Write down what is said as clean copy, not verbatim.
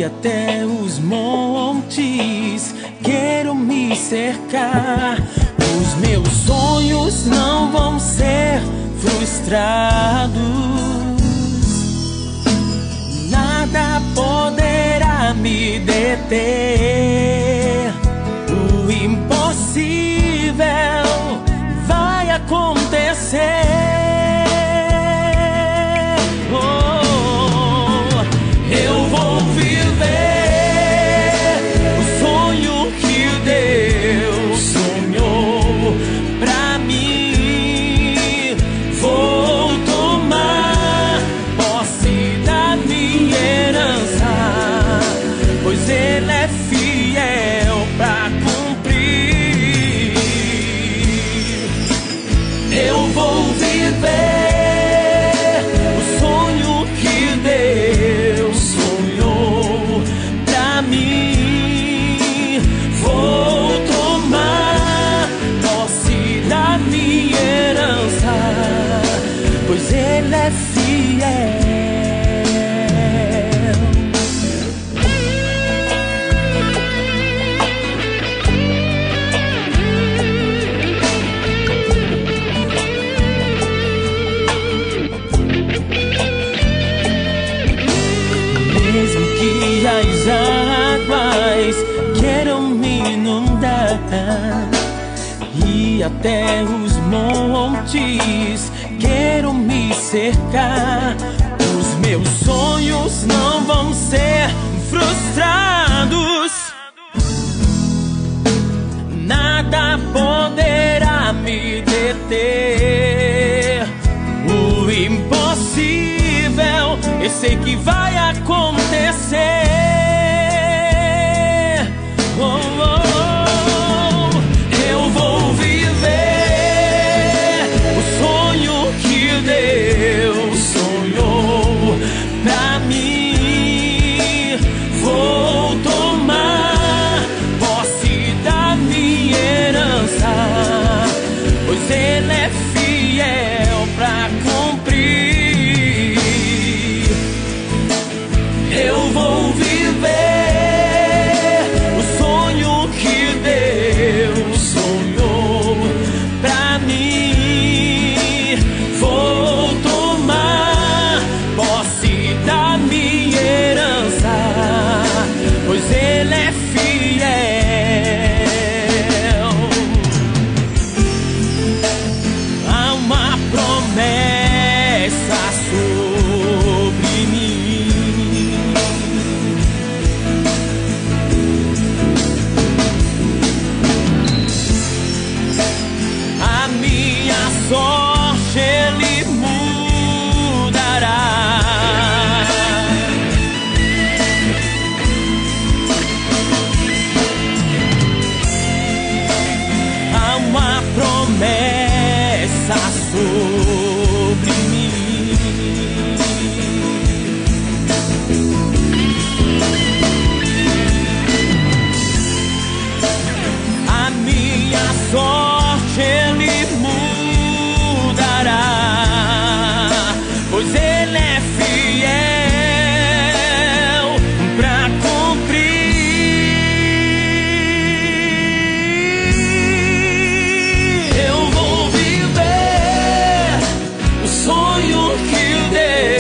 até os montes quero me cercar. Os meus sonhos não vão ser frustrados. Nada poderá me deter. O impossível vai acontecer. As águas queiram me inundar e até os montes queiram me cercar. Os meus sonhos não vão ser frustrados. Nada poderá me deter. O impossível eu sei que vai acontecer. Eu vou viver o sonho que Deus sonhou pra mim. Vou tomar posse da minha herança, pois Ele é fiel pra cumprir. Eu vou viver o sonho que Deus sonhou pra mim. Vou tomar posse da minha herança, pois Ele é fiel. Há uma promessa sobre mim. A minha sorte Ele mudará. Há uma promessa sobre mim. A minha sorte Ele mudará, pois Ele é fiel pra cumprir. Eu vou viver o sonho que Deus